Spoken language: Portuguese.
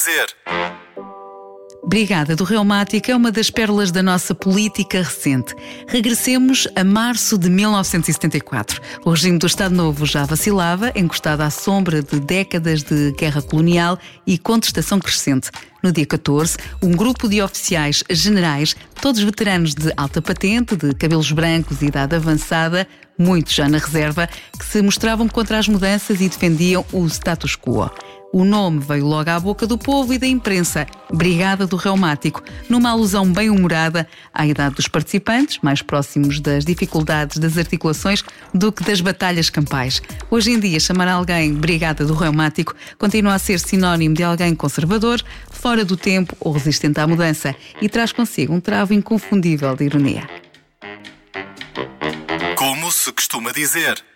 dizer. Brigada do Reumático é uma das pérolas da nossa política recente. Regressemos a março de 1974. O regime do Estado Novo já vacilava, encostado à sombra de décadas de guerra colonial e contestação crescente. No dia 14, um grupo de oficiais generais, todos veteranos de alta patente, de cabelos brancos e idade avançada, muitos já na reserva, que se mostravam contra as mudanças e defendiam o status quo. O nome veio logo à boca do povo e da imprensa, Brigada do Reumático, numa alusão bem-humorada à idade dos participantes, mais próximos das dificuldades das articulações do que das batalhas campais. Hoje em dia, chamar alguém Brigada do Reumático continua a ser sinónimo de alguém conservador, fora do tempo ou resistente à mudança, e traz consigo um travo inconfundível de ironia. Como se costuma dizer.